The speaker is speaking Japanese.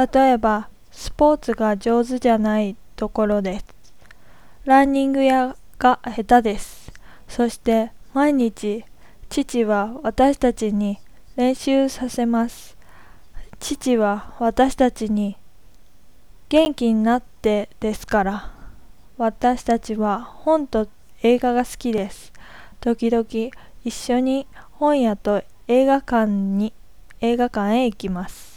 例えば、スポーツが上手じゃないところです。ランニングが下手です。そして毎日、父は私たちに練習させます。父は私たちに元気になってですから。私たちは本と映画が好きです。時々一緒に本屋と映画館へ行きます。